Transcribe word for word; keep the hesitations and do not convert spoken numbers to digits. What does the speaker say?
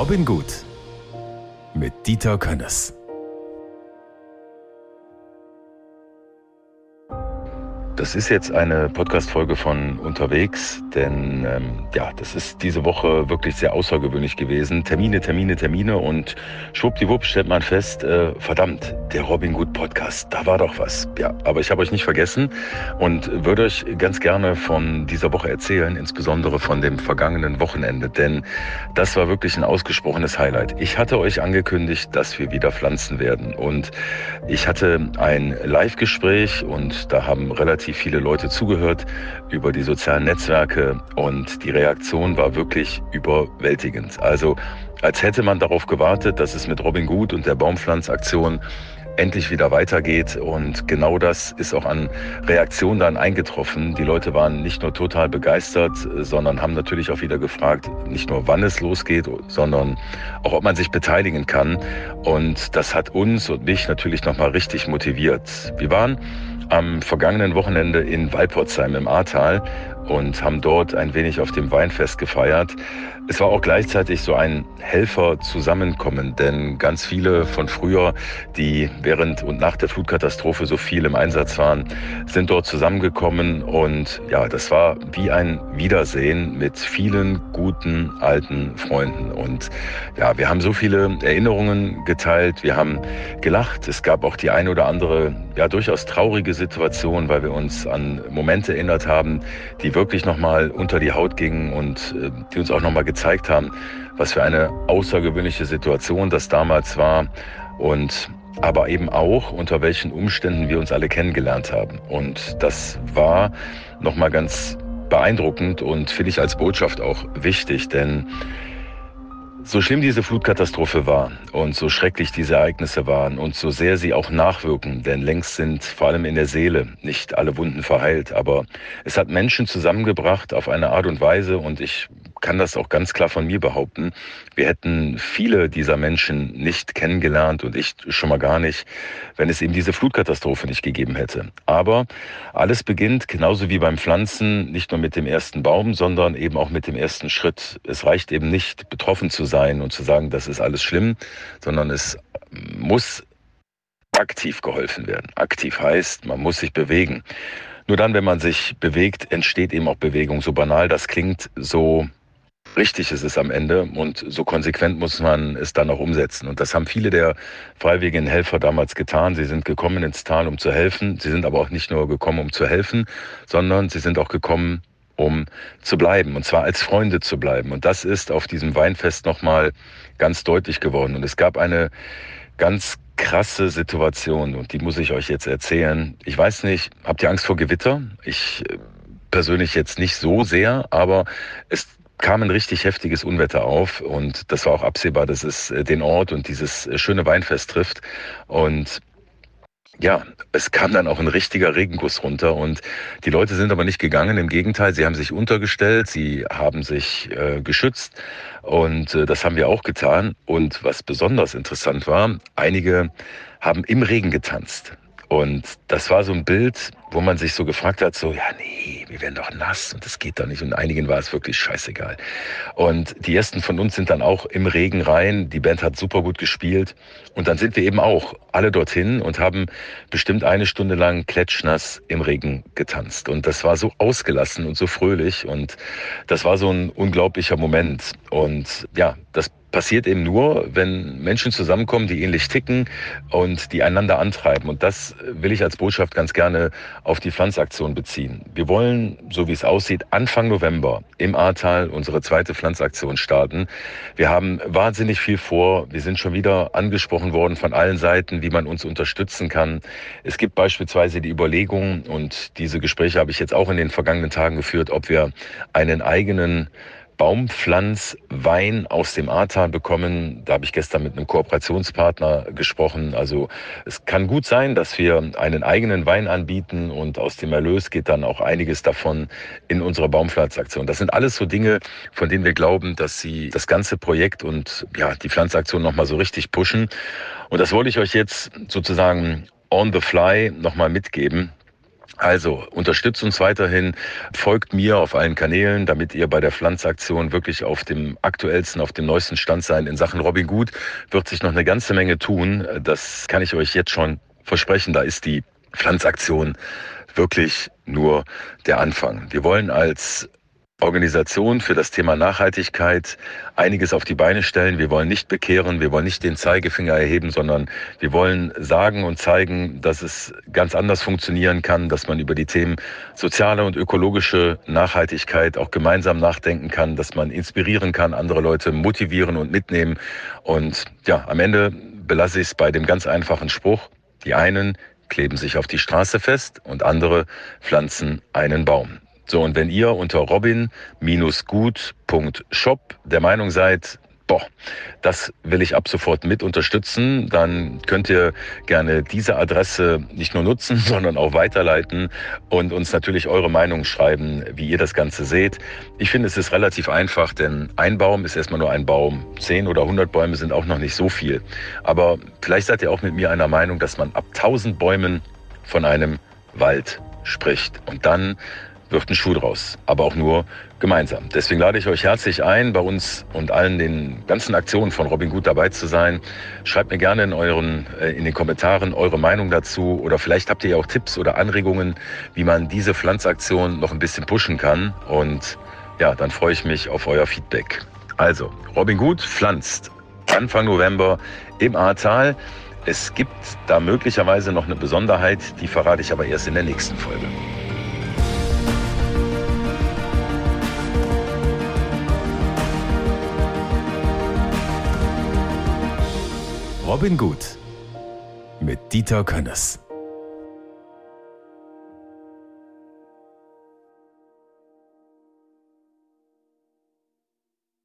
Robin Gut mit Dieter Könnes. Das ist jetzt eine Podcast-Folge von unterwegs, denn ähm, ja, das ist diese Woche wirklich sehr außergewöhnlich gewesen. Termine, Termine, Termine und schwuppdiwupp stellt man fest, äh, verdammt, der Robin Gut Podcast, da war doch was. Ja, aber ich habe euch nicht vergessen und würde euch ganz gerne von dieser Woche erzählen, insbesondere von dem vergangenen Wochenende, denn das war wirklich ein ausgesprochenes Highlight. Ich hatte euch angekündigt, dass wir wieder pflanzen werden und ich hatte ein Live-Gespräch und da haben relativ viele Leute zugehört über die sozialen Netzwerke und die Reaktion war wirklich überwältigend. Also als hätte man darauf gewartet, dass es mit Robin Gut und der Baumpflanzaktion endlich wieder weitergeht und genau das ist auch an Reaktion dann eingetroffen. Die Leute waren nicht nur total begeistert, sondern haben natürlich auch wieder gefragt, nicht nur wann es losgeht, sondern auch ob man sich beteiligen kann und das hat uns und mich natürlich nochmal richtig motiviert. Wir waren am vergangenen Wochenende in Walporzheim im Ahrtal und haben dort ein wenig auf dem Weinfest gefeiert. Es war auch gleichzeitig so ein Helfer-Zusammenkommen, denn ganz viele von früher, die während und nach der Flutkatastrophe so viel im Einsatz waren, sind dort zusammengekommen und ja, das war wie ein Wiedersehen mit vielen guten alten Freunden und ja, wir haben so viele Erinnerungen geteilt, wir haben gelacht, es gab auch die ein oder andere, ja, durchaus traurige Situation, weil wir uns an Momente erinnert haben, die wirklich nochmal unter die Haut gingen und äh, die uns auch nochmal gezeigt haben, was für eine außergewöhnliche Situation das damals war und aber eben auch, unter welchen Umständen wir uns alle kennengelernt haben. Und das war nochmal ganz beeindruckend und finde ich als Botschaft auch wichtig, denn so schlimm diese Flutkatastrophe war und so schrecklich diese Ereignisse waren und so sehr sie auch nachwirken, denn längst sind vor allem in der Seele nicht alle Wunden verheilt, aber es hat Menschen zusammengebracht auf eine Art und Weise und ich kann das auch ganz klar von mir behaupten. Wir hätten viele dieser Menschen nicht kennengelernt und ich schon mal gar nicht, wenn es eben diese Flutkatastrophe nicht gegeben hätte. Aber alles beginnt genauso wie beim Pflanzen nicht nur mit dem ersten Baum, sondern eben auch mit dem ersten Schritt. Es reicht eben nicht, betroffen zu sein und zu sagen, das ist alles schlimm, sondern es muss aktiv geholfen werden. Aktiv heißt, man muss sich bewegen. Nur dann, wenn man sich bewegt, entsteht eben auch Bewegung. So banal das klingt, so richtig ist es am Ende und so konsequent muss man es dann auch umsetzen. Und das haben viele der freiwilligen Helfer damals getan. Sie sind gekommen ins Tal, um zu helfen. Sie sind aber auch nicht nur gekommen, um zu helfen, sondern sie sind auch gekommen, um zu bleiben, und zwar als Freunde zu bleiben. Und das ist auf diesem Weinfest nochmal ganz deutlich geworden. Und es gab eine ganz krasse Situation und die muss ich euch jetzt erzählen. Ich weiß nicht, habt ihr Angst vor Gewitter? Ich persönlich jetzt nicht so sehr, aber es kam ein richtig heftiges Unwetter auf und das war auch absehbar, dass es den Ort und dieses schöne Weinfest trifft und ja, es kam dann auch ein richtiger Regenguss runter und die Leute sind aber nicht gegangen, im Gegenteil, sie haben sich untergestellt, sie haben sich äh, geschützt und äh, das haben wir auch getan und was besonders interessant war, einige haben im Regen getanzt. Und das war so ein Bild, wo man sich so gefragt hat, so, ja, nee, wir werden doch nass und das geht doch nicht. Und einigen war es wirklich scheißegal. Und die ersten von uns sind dann auch im Regen rein. Die Band hat super gut gespielt. Und dann sind wir eben auch alle dorthin und haben bestimmt eine Stunde lang klatschnass im Regen getanzt. Und das war so ausgelassen und so fröhlich. Und das war so ein unglaublicher Moment. Und ja, das passiert eben nur, wenn Menschen zusammenkommen, die ähnlich ticken und die einander antreiben. Und das will ich als Botschaft ganz gerne auf die Pflanzaktion beziehen. Wir wollen, so wie es aussieht, Anfang November im Ahrtal unsere zweite Pflanzaktion starten. Wir haben wahnsinnig viel vor. Wir sind schon wieder angesprochen worden von allen Seiten, wie man uns unterstützen kann. Es gibt beispielsweise die Überlegung, und diese Gespräche habe ich jetzt auch in den vergangenen Tagen geführt, ob wir einen eigenen Baumpflanzwein aus dem Ahrtal bekommen. Da habe ich gestern mit einem Kooperationspartner gesprochen. Also es kann gut sein, dass wir einen eigenen Wein anbieten und aus dem Erlös geht dann auch einiges davon in unsere Baumpflanzaktion. Das sind alles so Dinge, von denen wir glauben, dass sie das ganze Projekt und ja die Pflanzaktion nochmal so richtig pushen. Und das wollte ich euch jetzt sozusagen on the fly nochmal mitgeben. Also unterstützt uns weiterhin, folgt mir auf allen Kanälen, damit ihr bei der Pflanzaktion wirklich auf dem aktuellsten, auf dem neuesten Stand seid. In Sachen Robin Good wird sich noch eine ganze Menge tun. Das kann ich euch jetzt schon versprechen. Da ist die Pflanzaktion wirklich nur der Anfang. Wir wollen als Organisation für das Thema Nachhaltigkeit einiges auf die Beine stellen. Wir wollen nicht bekehren, wir wollen nicht den Zeigefinger erheben, sondern wir wollen sagen und zeigen, dass es ganz anders funktionieren kann, dass man über die Themen soziale und ökologische Nachhaltigkeit auch gemeinsam nachdenken kann, dass man inspirieren kann, andere Leute motivieren und mitnehmen. Und ja, am Ende belasse ich es bei dem ganz einfachen Spruch: Die einen kleben sich auf die Straße fest und andere pflanzen einen Baum. So, und wenn ihr unter robin gut punkt shop der Meinung seid, boah, das will ich ab sofort mit unterstützen, dann könnt ihr gerne diese Adresse nicht nur nutzen, sondern auch weiterleiten und uns natürlich eure Meinung schreiben, wie ihr das Ganze seht. Ich finde, es ist relativ einfach, denn ein Baum ist erstmal nur ein Baum. Zehn oder hundert Bäume sind auch noch nicht so viel. Aber vielleicht seid ihr auch mit mir einer Meinung, dass man ab tausend Bäumen von einem Wald spricht. Und dann wird ein Schuh draus, aber auch nur gemeinsam. Deswegen lade ich euch herzlich ein, bei uns und allen den ganzen Aktionen von Robin Good dabei zu sein. Schreibt mir gerne in euren in den Kommentaren eure Meinung dazu, oder vielleicht habt ihr ja auch Tipps oder Anregungen, wie man diese Pflanzaktion noch ein bisschen pushen kann. Und ja, dann freue ich mich auf euer Feedback. Also, Robin Good pflanzt Anfang November im Ahrtal. Es gibt da möglicherweise noch eine Besonderheit, die verrate ich aber erst in der nächsten Folge. Robin Good mit Dieter Könnes.